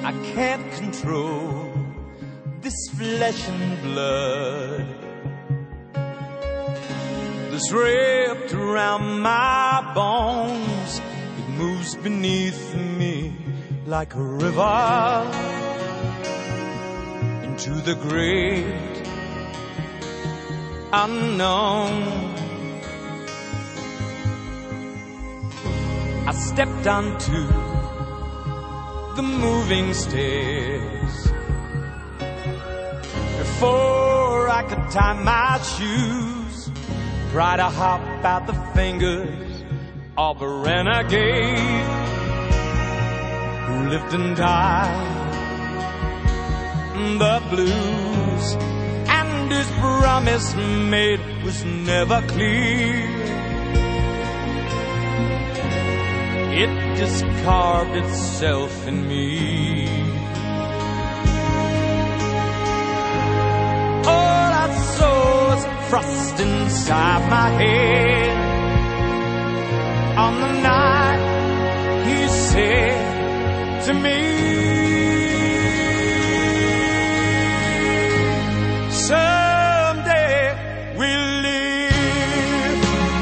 I can't control this flesh and blood that's wrapped around my bones. It moves beneath me like a river into the great unknown. I stepped onto the moving stairs before I could tie my shoes. Try to hop out the fingers of a renegade who lived and died the blues, and his promise made was never clear. It just carved itself in me. All I saw was frost inside my head. On the night he said to me, someday we'll live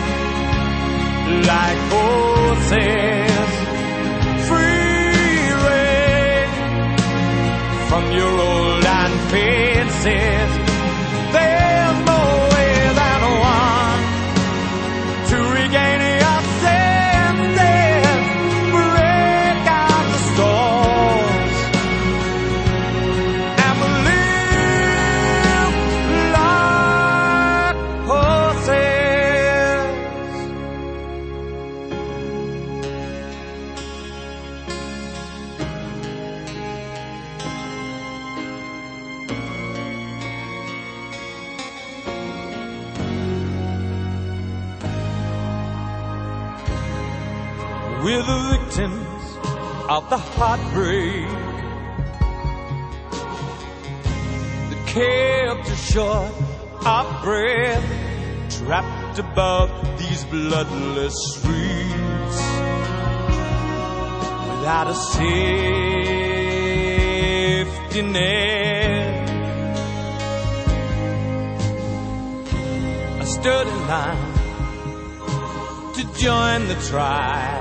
like horses, free range from your old iron fences. There's more ways than one to regain your senses. Break out the storms and live like horses. We're the victims of the heartbreak that kept us short of breath, trapped above these bloodless streets without a safety net. I stood in line to join the tribe.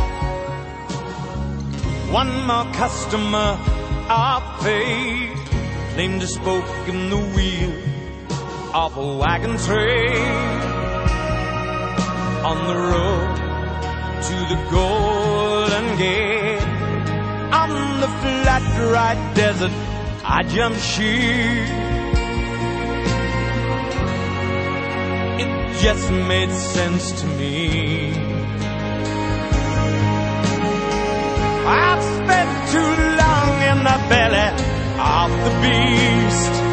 One more customer of fate claimed to spoke in the wheel of a wagon train on the road to the Golden Gate. On the flat, dry desert, I jumped ship. It just made sense to me. I've spent too long in the belly of the beast.